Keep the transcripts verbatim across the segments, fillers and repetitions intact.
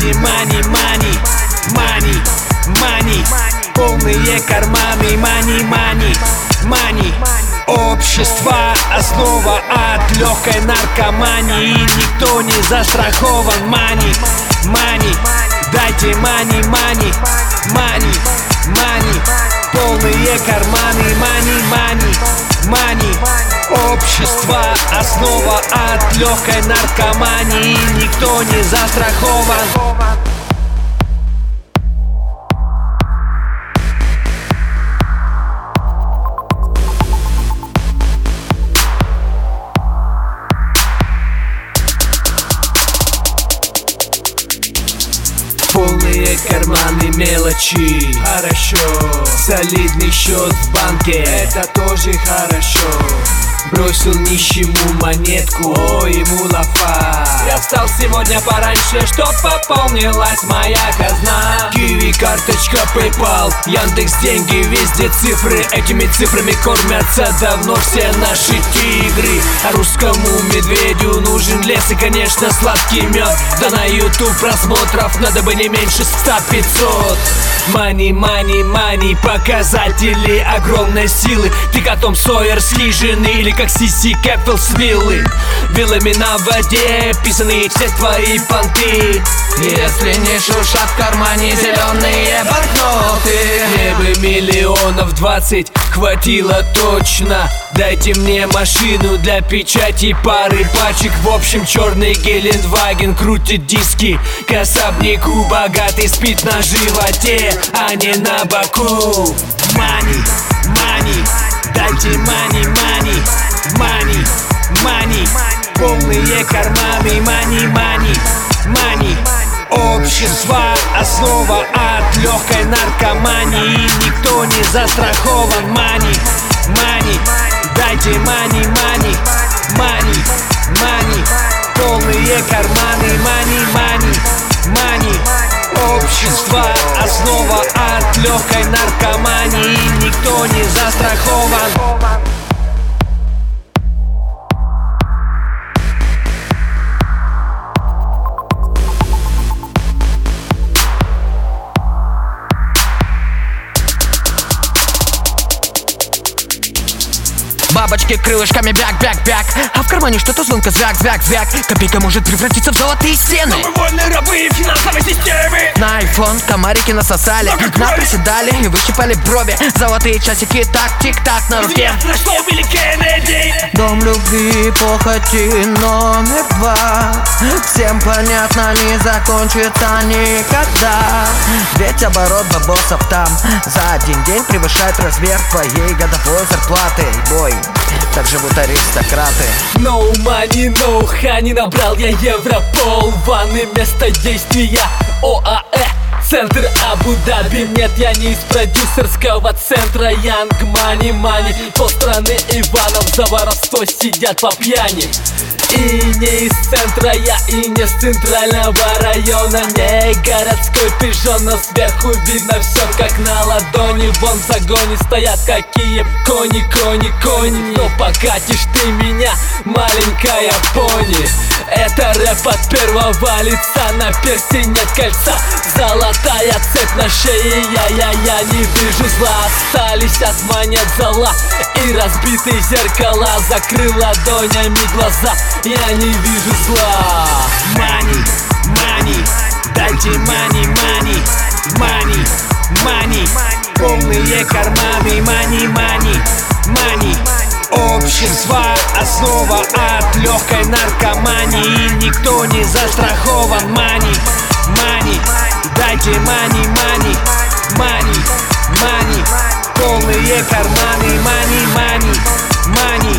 Дайте мани, мани, мани, мани. Полные карманы, мани, мани, мани. Общество — основа от легкой наркомании. Никто не застрахован. Мани, мани. Дайте мани, мани, мани, мани. Полные карманы, мани, мани, мани. Общество — основа от легкой наркомании. Никто не застрахован. Полные карманы мелочи, хорошо. Солидный счет в банке, это тоже хорошо. Бросил нищему монетку, о, ему лафа. Я встал сегодня пораньше, чтоб пополнилась моя казна. Киви, карточка, PayPal, Яндекс, деньги, везде цифры. Этими цифрами кормятся давно все наши тигры. А русскому медведю нужен лес и, конечно, сладкий мед. Да на YouTube просмотров надо бы не меньше ста-пятьсот. Мани, мани, мани, показатели огромной силы. Ты как Том Сойер с хижины или как Сиси Кэпфилл с виллы. Вилами на воде писаны все твои понты. Если не шуршат в кармане зеленые банкноты. Мне бы миллионов двадцать хватило точно. Дайте мне машину для печати пары пачек. В общем, черный Гелендваген крутит диски к особняку. Богатый спит на животе, а не на боку. Мани, мани, дайте мани, мани, мани, мани. Полные карманы, мани, мани, мани. Общество — основа от легкой наркомании. Никто не застрахован. Мани, мани. Дайте мани, мани, мани, мани. Полные карманы, мани, мани, мани. Общество — основа от легкой наркомании. Никто не застрахован. Бабочки крылышками бяк-бяк-бяк, а в кармане что-то звонко звяк-звяк-звяк. Копейка может превратиться в золотые стены. Мы вольные рабы финансовой системы. На айфон комарики насосали, наприседали и выщипали брови. Золотые часики так, тик-так на руке. За что убили Кеннеди? Дом любви, похоти номер два. Всем понятно, не закончится никогда. Ведь оборот бабосов там за один день превышает размер твоей годовой зарплаты. Бой, так живут аристократы. No money, no honey. Набрал я Европол. Ванны место действия ОАЭ, центр Абу-Даби. Нет, я не из продюсерского центра. Янг Мани Мани. Полстраны Иванов за воровство сидят по пьяни. И не из центра я, и не с центрального района. Не городской пижон, но сверху видно все как на ладони. Вон в загоне стоят какие кони, кони, кони. Но покатишь ты меня, маленькая пони. Это рэп от первого лица. На персе нет кольца, золотая цепь на шее. Я-я-я не вижу зла. Остались от монет зола и разбитые зеркала. Закрыл ладонями глаза, я не вижу зла. Мани, мани, дайте мани, мани, мани, мани. Полные карманы, мани, мани, мани. Общество — основа от легкой наркомании. Никто не застрахован. Мани, мани, дайте мани, мани, мани, мани. Полные карманы, мани, мани, мани.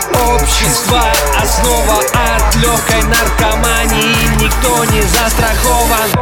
Общество — основа от легкой наркомании. Никто не застрахован.